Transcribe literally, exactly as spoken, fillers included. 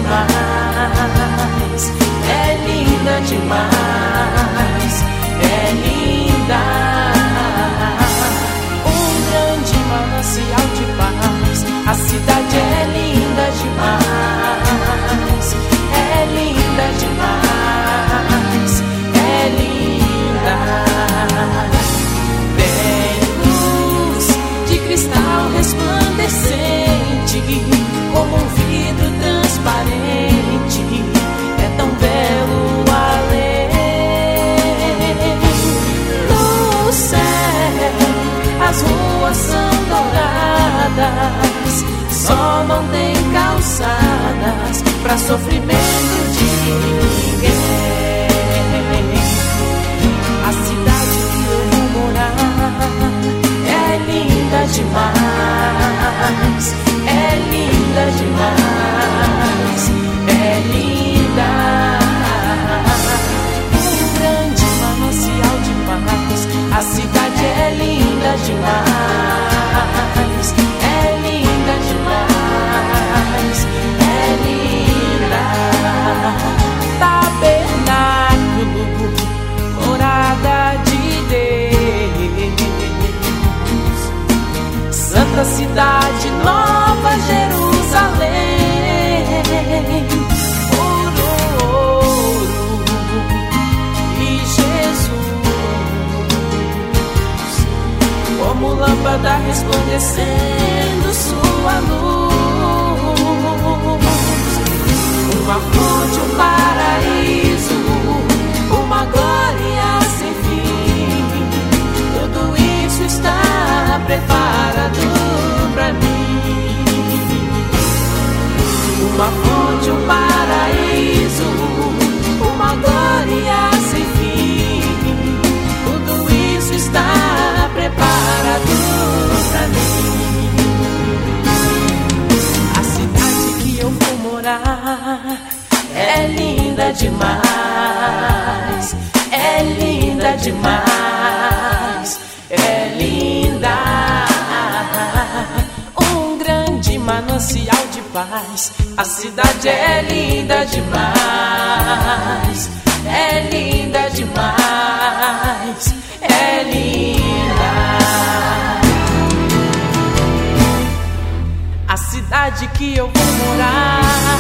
demais, é linda demais, é linda. Um grande manancial de paz, a cidade é linda demais, é linda demais, é linda. Tem luz de cristal resplandecente, como um vidro transparente, é tão belo além. No céu as ruas são douradas, só não tem calçadas pra sofrimento de ninguém. A cidade que eu vou morar é linda demais, é linda demais, é linda. Um grande manancial de paz, a cidade é linda demais, é linda demais, é linda. Tabernáculo, morada de Deus, Santa Cidade Nova Jerusalém, ouro, ouro e Jesus, como lâmpada resplandecendo sua luz, uma fonte, um paraíso, uma glória sem fim. Tudo isso está preparado pra mim. Uma fonte, um paraíso, uma glória sem fim. Tudo isso está preparado pra mim. A cidade que eu vou morar é linda demais, é linda demais, é linda. Um grande manancial de paz, a cidade é linda demais, é linda demais, é linda. A cidade que eu vou morar